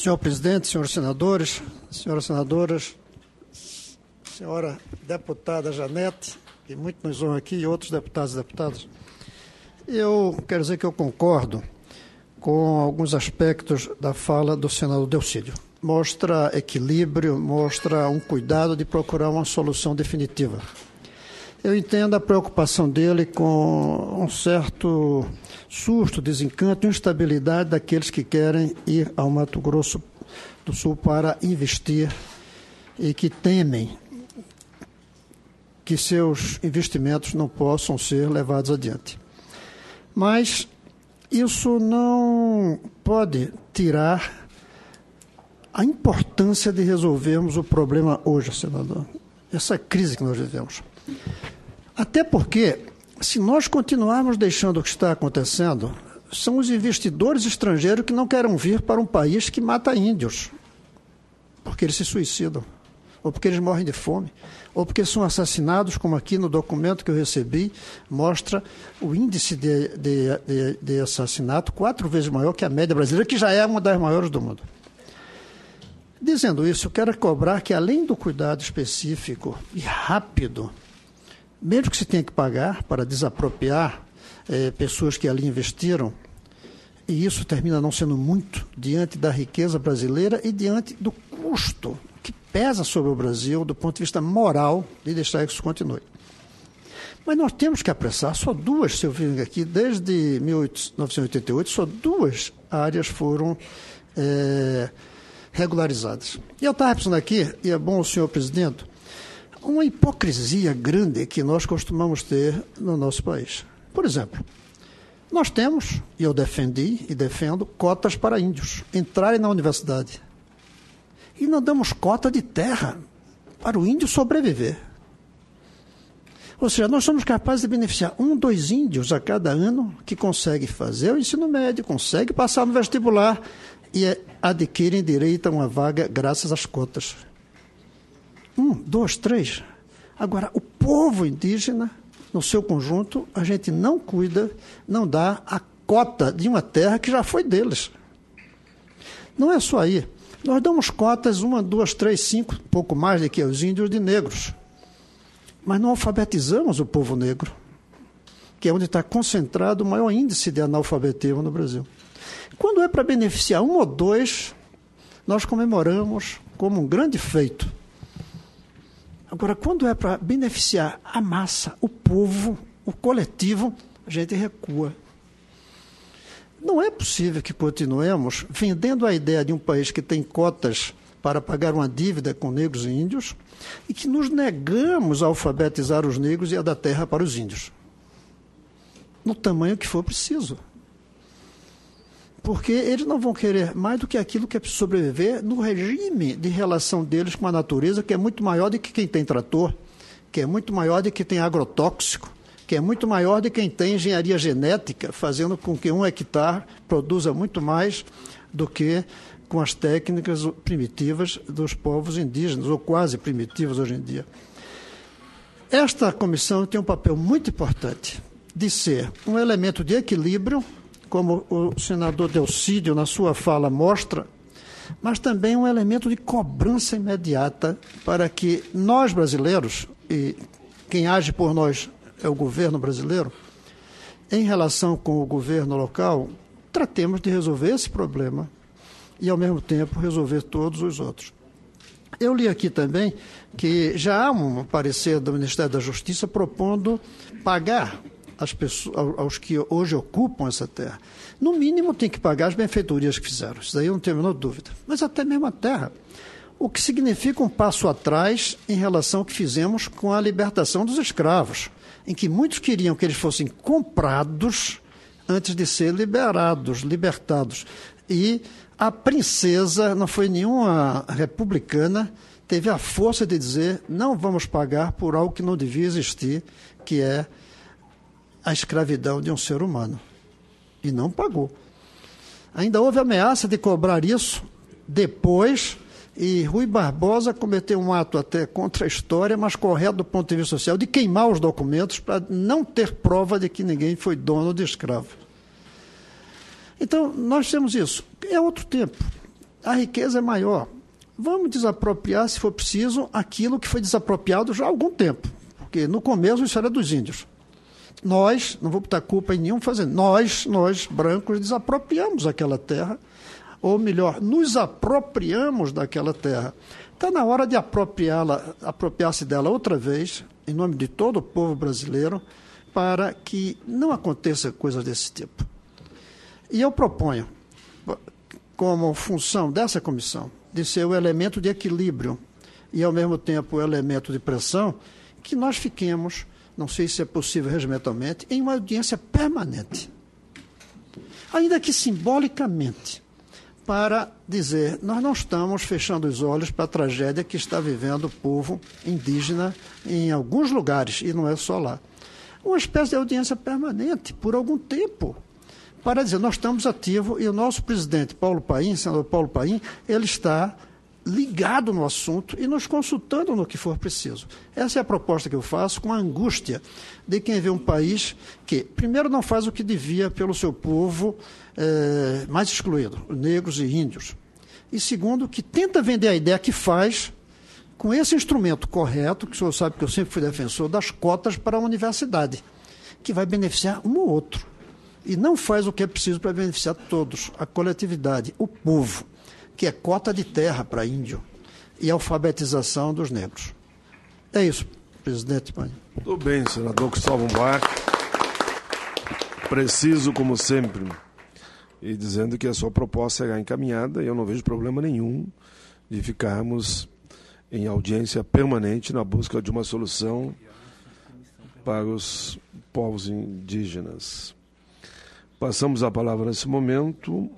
Senhor presidente, senhores senadores, senhoras senadoras, senhora deputada Janete, que muito nos honra aqui, e outros deputados e deputadas, eu quero dizer que eu concordo com alguns aspectos da fala do senador Delcídio. Mostra equilíbrio, mostra um cuidado de procurar uma solução definitiva. Eu entendo a preocupação dele com um certo susto, desencanto, instabilidade daqueles que querem ir ao Mato Grosso do Sul para investir e que temem que seus investimentos não possam ser levados adiante. Mas isso não pode tirar a importância de resolvermos o problema hoje, senador. Essa crise que nós vivemos. Até porque, se nós continuarmos deixando o que está acontecendo, são os investidores estrangeiros que não querem vir para um país que mata índios, porque eles se suicidam, ou porque eles morrem de fome, ou porque são assassinados, como aqui no documento que eu recebi, mostra o índice de assassinato 4 vezes maior que a média brasileira, que já é uma das maiores do mundo. Dizendo isso, eu quero cobrar que, além do cuidado específico e rápido, mesmo que se tenha que pagar para desapropriar pessoas que ali investiram, e isso termina não sendo muito diante da riqueza brasileira e diante do custo que pesa sobre o Brasil do ponto de vista moral de deixar que isso continue. Mas nós temos que apressar, só 2, se eu vir aqui, desde 1988, só 2 áreas foram regularizadas. E eu estava pensando aqui, e é bom o senhor presidente, uma hipocrisia grande que nós costumamos ter no nosso país. Por exemplo, nós temos, e eu defendi e defendo, cotas para índios entrarem na universidade. E não damos cota de terra para o índio sobreviver. Ou seja, nós somos capazes de beneficiar 1, 2 índios a cada ano que conseguem fazer o ensino médio, conseguem passar no vestibular e adquirem direito a uma vaga graças às cotas. 1, 2, 3. Agora, o povo indígena, no seu conjunto, a gente não cuida, não dá a cota de uma terra que já foi deles. Não é só aí. Nós damos cotas, 1, 2, 3, 5, pouco mais do que os índios de negros. Mas não alfabetizamos o povo negro, que é onde está concentrado o maior índice de analfabetismo no Brasil. Quando é para beneficiar 1 ou 2, nós comemoramos como um grande feito. Agora, quando é para beneficiar a massa, o povo, o coletivo, a gente recua. Não é possível que continuemos vendendo a ideia de um país que tem cotas para pagar uma dívida com negros e índios e que nos negamos a alfabetizar os negros e a dar terra para os índios, no tamanho que for preciso. Porque eles não vão querer mais do que aquilo que é sobreviver no regime de relação deles com a natureza, que é muito maior do que quem tem trator, que é muito maior do que tem agrotóxico, que é muito maior do que quem tem engenharia genética, fazendo com que 1 hectare produza muito mais do que com as técnicas primitivas dos povos indígenas, ou quase primitivas hoje em dia. Esta comissão tem um papel muito importante de ser um elemento de equilíbrio, como o senador Delcídio, na sua fala, mostra, mas também um elemento de cobrança imediata para que nós, brasileiros, e quem age por nós é o governo brasileiro, em relação com o governo local, tratemos de resolver esse problema e, ao mesmo tempo, resolver todos os outros. Eu li aqui também que já há um parecer do Ministério da Justiça propondo pagar as pessoas, aos que hoje ocupam essa terra. No mínimo, tem que pagar as benfeitorias que fizeram. Isso daí eu não tenho a menor dúvida. Mas até mesmo a terra. O que significa um passo atrás em relação ao que fizemos com a libertação dos escravos, em que muitos queriam que eles fossem comprados antes de ser libertados. E a princesa, não foi nenhuma republicana, teve a força de dizer: não vamos pagar por algo que não devia existir, que é a escravidão de um ser humano. E não pagou. Ainda houve ameaça de cobrar isso depois, e Rui Barbosa cometeu um ato até contra a história, mas correto do ponto de vista social, de queimar os documentos para não ter prova de que ninguém foi dono de escravo. Então, nós temos isso. É outro tempo. a riqueza é maior. Vamos desapropriar, se for preciso, aquilo que foi desapropriado já há algum tempo. Porque no começo isso era dos índios. Nós, não vou botar culpa em nenhum fazendo, nós brancos, desapropriamos aquela terra, ou melhor, nos apropriamos daquela terra. Está na hora de apropriar-se dela outra vez, em nome de todo o povo brasileiro, para que não aconteça coisas desse tipo. E eu proponho, como função dessa comissão, de ser o elemento de equilíbrio e, ao mesmo tempo, o elemento de pressão, que nós fiquemos, não sei se é possível regimentalmente, em uma audiência permanente, ainda que simbolicamente, para dizer, nós não estamos fechando os olhos para a tragédia que está vivendo o povo indígena em alguns lugares, e não é só lá. Uma espécie de audiência permanente, por algum tempo, para dizer, nós estamos ativos, e o nosso presidente, Paulo Paim, senador Paulo Paim, ele está ligado no assunto e nos consultando no que for preciso. Essa é a proposta que eu faço, com a angústia de quem vê um país que, primeiro, não faz o que devia pelo seu povo mais excluído, negros e índios. E, segundo, que tenta vender a ideia que faz com esse instrumento correto, que o senhor sabe que eu sempre fui defensor, das cotas para a universidade, que vai beneficiar um ou outro. E não faz o que é preciso para beneficiar todos, a coletividade, o povo, que é cota de terra para índio e alfabetização dos negros. É isso, presidente. Tudo bem, senador Cristóvão Buarque. Preciso, como sempre, e dizendo que a sua proposta será encaminhada, e eu não vejo problema nenhum de ficarmos em audiência permanente na busca de uma solução para os povos indígenas. Passamos a palavra nesse momento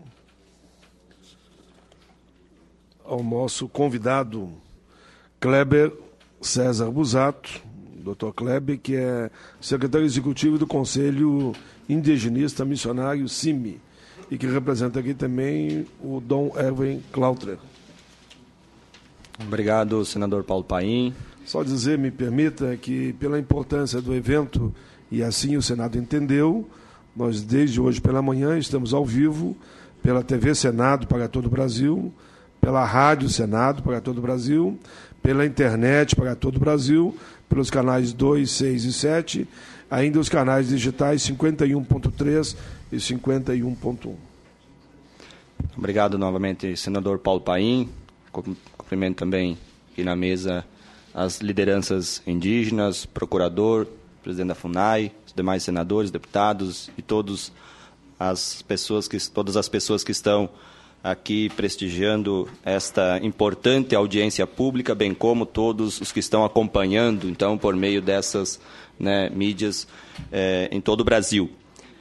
ao nosso convidado Kleber César Busato, Dr. Kleber, que é secretário executivo do Conselho Indigenista Missionário CIMI, e que representa aqui também o Dom Erwin Klautler. Obrigado, senador Paulo Paim. Só dizer, me permita, que pela importância do evento, e assim o Senado entendeu, nós desde hoje pela manhã estamos ao vivo pela TV Senado para todo o Brasil, pela Rádio Senado para todo o Brasil, pela internet para todo o Brasil, pelos canais 2, 6 e 7, ainda os canais digitais 51.3 e 51.1. Obrigado novamente, senador Paulo Paim. Cumprimento também aqui na mesa as lideranças indígenas, procurador, presidente da FUNAI, os demais senadores, deputados e todas as pessoas que estão aqui prestigiando esta importante audiência pública, bem como todos os que estão acompanhando, então, por meio dessas mídias em todo o Brasil.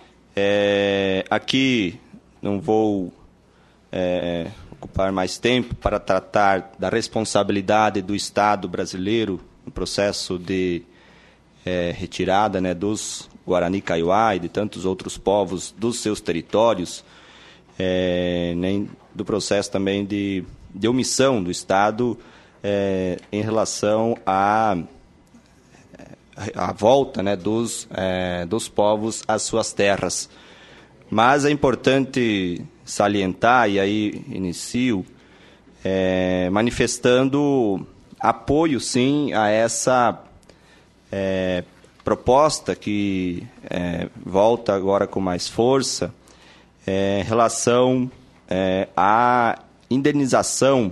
Aqui não vou ocupar mais tempo para tratar da responsabilidade do Estado brasileiro no processo de retirada dos Guarani Kaiowá e de tantos outros povos dos seus territórios, nem do processo também de omissão do Estado em relação à volta dos povos às suas terras. Mas é importante salientar, e aí inicio, manifestando apoio, sim, a essa proposta que volta agora com mais força, em relação à indenização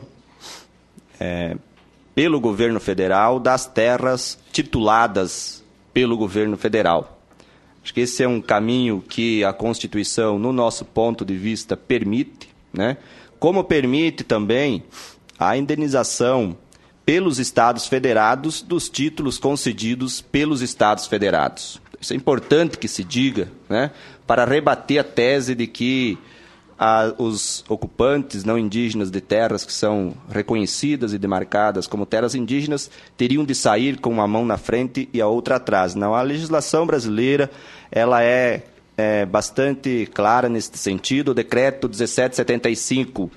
pelo governo federal das terras tituladas pelo governo federal. Acho que esse é um caminho que a Constituição, no nosso ponto de vista, permite, como permite também a indenização pelos Estados federados dos títulos concedidos pelos Estados federados. Isso é importante que se diga, para rebater a tese de que os ocupantes não indígenas de terras que são reconhecidas e demarcadas como terras indígenas teriam de sair com uma mão na frente e a outra atrás. Não, a legislação brasileira ela é bastante clara nesse sentido. O decreto 1775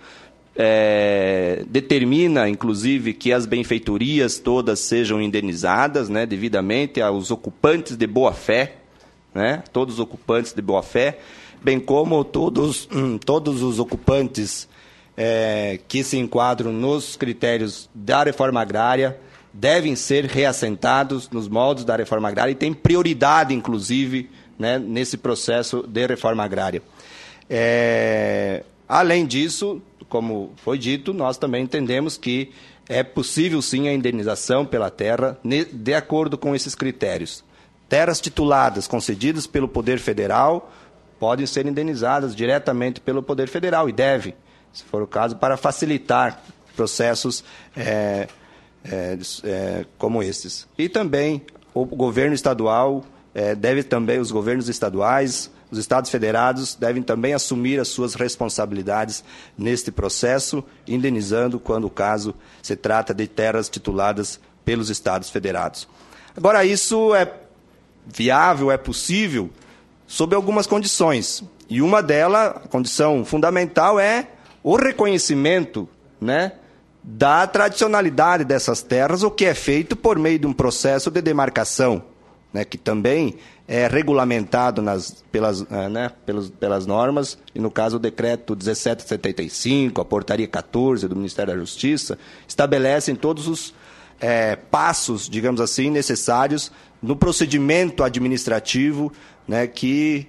determina, inclusive, que as benfeitorias todas sejam indenizadas, devidamente aos ocupantes de boa-fé, todos os ocupantes de boa-fé, bem como todos os ocupantes que se enquadram nos critérios da reforma agrária devem ser reassentados nos moldes da reforma agrária e tem prioridade, inclusive, né, nesse processo de reforma agrária. Além disso, como foi dito, nós também entendemos que é possível, sim, a indenização pela terra de acordo com esses critérios. Terras tituladas concedidas pelo Poder Federal podem ser indenizadas diretamente pelo Poder Federal e devem, se for o caso, para facilitar processos como esses. E também o governo estadual os governos estaduais, os estados federados devem também assumir as suas responsabilidades neste processo, indenizando quando o caso se trata de terras tituladas pelos estados federados. Agora, isso é viável, é possível, sob algumas condições. E uma delas, a condição fundamental, é o reconhecimento, né, da tradicionalidade dessas terras, o que é feito por meio de um processo de demarcação, né, que também é regulamentado pelas normas, e no caso o decreto 1775, a portaria 14 do Ministério da Justiça, estabelecem todos os passos, digamos assim, necessários no procedimento administrativo, né, que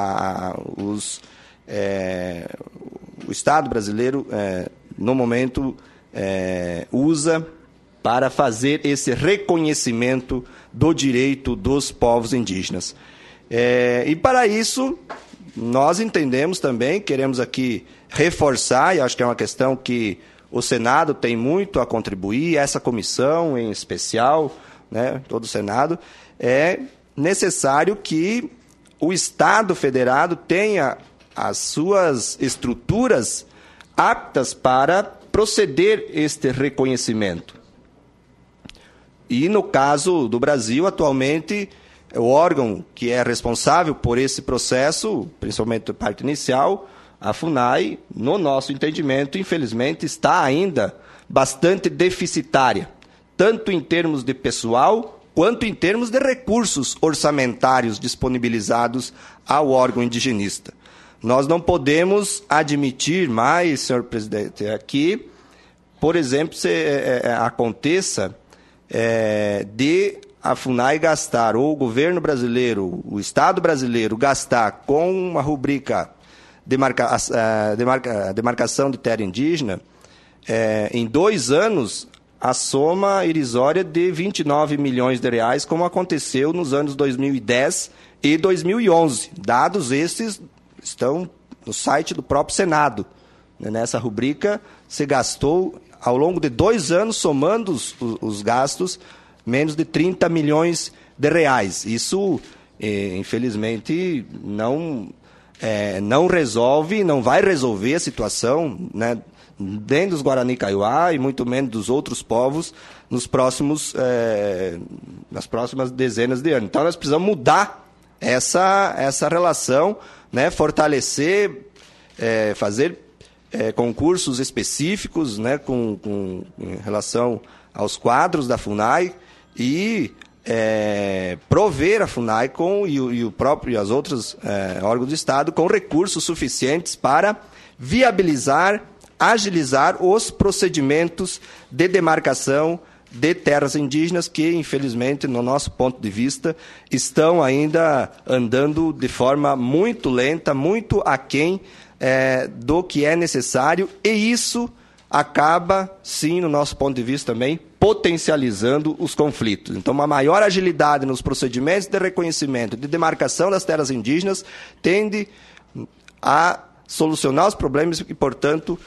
o Estado brasileiro, no momento, usa para fazer esse reconhecimento do direito dos povos indígenas. E para isso, nós entendemos também, queremos aqui reforçar, e acho que é uma questão que o Senado tem muito a contribuir, essa comissão em especial, né, todo o Senado, é necessário que o Estado federado tenha as suas estruturas aptas para proceder este reconhecimento. E, no caso do Brasil, atualmente, o órgão que é responsável por esse processo, principalmente a parte inicial, a FUNAI, no nosso entendimento, infelizmente, está ainda bastante deficitária, tanto em termos de pessoal, quanto em termos de recursos orçamentários disponibilizados ao órgão indigenista. Nós não podemos admitir mais, senhor presidente, que, por exemplo, aconteça de a FUNAI gastar, ou o governo brasileiro, o Estado brasileiro, gastar com uma rubrica demarcação de terra indígena, em 2 anos, a soma irrisória de 29 milhões de reais, como aconteceu nos anos 2010 e 2011. Dados esses estão no site do próprio Senado. Nessa rubrica, se gastou, ao longo de 2 anos, somando os gastos, menos de 30 milhões de reais. Isso, infelizmente, não resolve, não vai resolver a situação, né, nem dos Guarani Kaiowá e muito menos dos outros povos nas próximas dezenas de anos. Então, nós precisamos mudar essa relação, né, fortalecer, fazer concursos específicos, né, em relação aos quadros da FUNAI e prover a FUNAI e as outras órgãos do Estado com recursos suficientes para viabilizar, agilizar os procedimentos de demarcação de terras indígenas que, infelizmente, no nosso ponto de vista, estão ainda andando de forma muito lenta, muito aquém do que é necessário, e isso acaba, sim, no nosso ponto de vista também, potencializando os conflitos. Então, uma maior agilidade nos procedimentos de reconhecimento, de demarcação das terras indígenas, tende a solucionar os problemas e, portanto,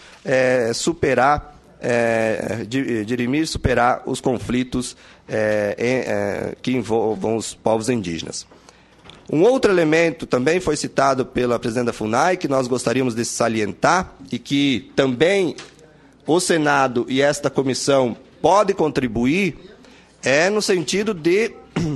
dirimir, superar os conflitos que envolvam os povos indígenas. Um outro elemento também foi citado pela presidente da FUNAI, que nós gostaríamos de salientar e que também o Senado e esta comissão podem contribuir, no sentido de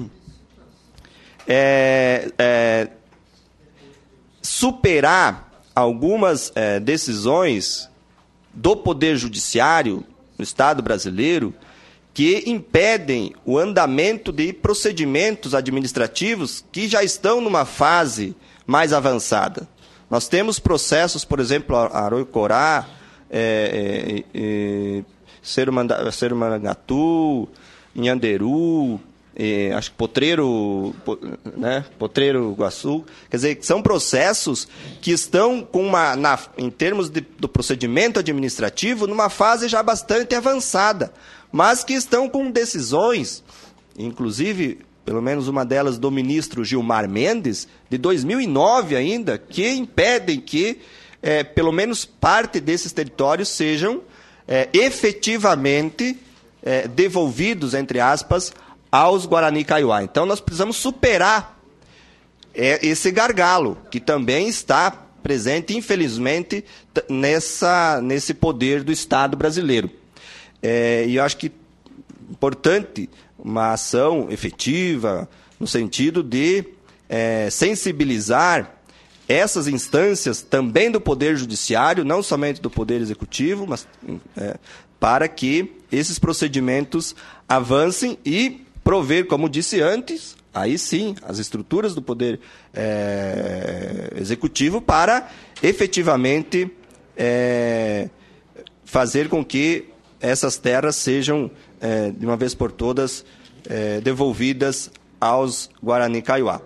superar algumas decisões do Poder Judiciário no Estado brasileiro que impedem o andamento de procedimentos administrativos que já estão numa fase mais avançada. Nós temos processos, por exemplo, Araraquara, Serumangatu, Nhanderu, acho que Potreiro, né? Potreiro Guaçu. Quer dizer, são processos que estão em termos do procedimento administrativo, numa fase já bastante avançada, mas que estão com decisões, inclusive, pelo menos uma delas do ministro Gilmar Mendes, de 2009 ainda, que impedem que pelo menos parte desses territórios sejam efetivamente devolvidos, entre aspas, aos Guarani Kaiowá. Então, nós precisamos superar esse gargalo, que também está presente, infelizmente, nesse poder do Estado brasileiro. E eu acho que é importante uma ação efetiva, no sentido de sensibilizar essas instâncias também do Poder Judiciário, não somente do Poder Executivo, mas para que esses procedimentos avancem e prover, como disse antes, aí sim, as estruturas do Poder Executivo para efetivamente fazer com que essas terras sejam, de uma vez por todas, devolvidas aos Guarani Kaiowá.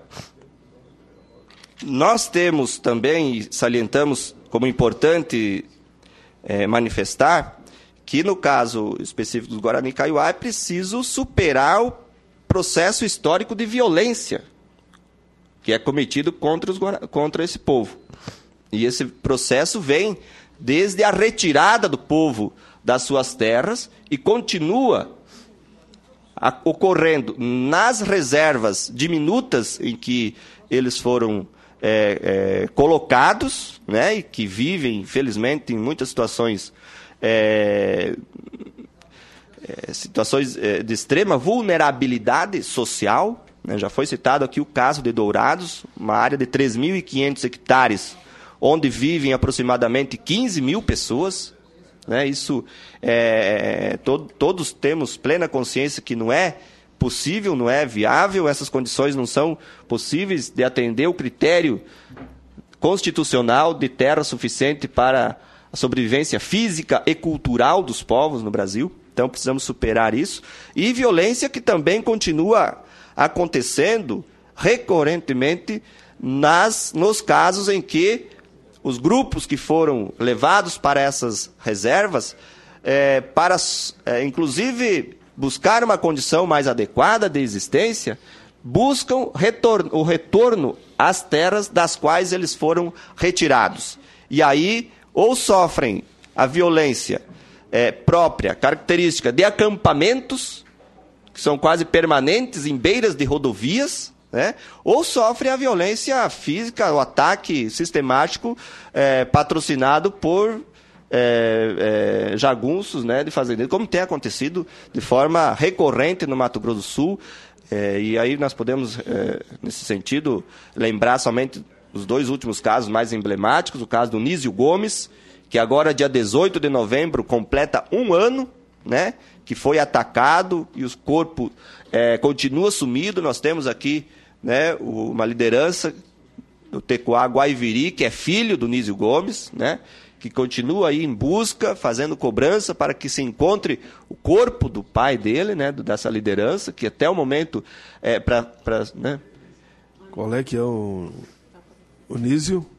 Nós temos também, e salientamos como importante manifestar, que no caso específico dos Guarani Kaiowá é preciso superar o processo histórico de violência que é cometido contra esse povo. E esse processo vem desde a retirada do povo das suas terras e continua ocorrendo nas reservas diminutas em que eles foram colocados, né, e que vivem, infelizmente, em muitas situações de extrema vulnerabilidade social, né? Já foi citado aqui o caso de Dourados, uma área de 3.500 hectares, onde vivem aproximadamente 15 mil pessoas, né? Isso, todos temos plena consciência que não é possível, não é viável, essas condições não são possíveis de atender o critério constitucional de terra suficiente para a sobrevivência física e cultural dos povos no Brasil. Então, precisamos superar isso. E violência que também continua acontecendo recorrentemente nos casos em que os grupos que foram levados para essas reservas, inclusive buscar uma condição mais adequada de existência, buscam o retorno às terras das quais eles foram retirados. E aí, ou sofrem a violência própria, característica de acampamentos, que são quase permanentes em beiras de rodovias, né? Ou sofrem a violência física, o ataque sistemático patrocinado por jagunços, né, de fazendeiros, como tem acontecido de forma recorrente no Mato Grosso do Sul. E aí nós podemos, nesse sentido, lembrar somente os dois últimos casos mais emblemáticos, o caso do Nísio Gomes, que agora, dia 18 de novembro, completa 1 ano, né, que foi atacado e o corpo continua sumido. Nós temos aqui, né, uma liderança do Tecoá Guaiviri, que é filho do Nísio Gomes, né, que continua aí em busca, fazendo cobrança para que se encontre o corpo do pai dele, né, dessa liderança, que até o momento né? Qual é que é o Nísio?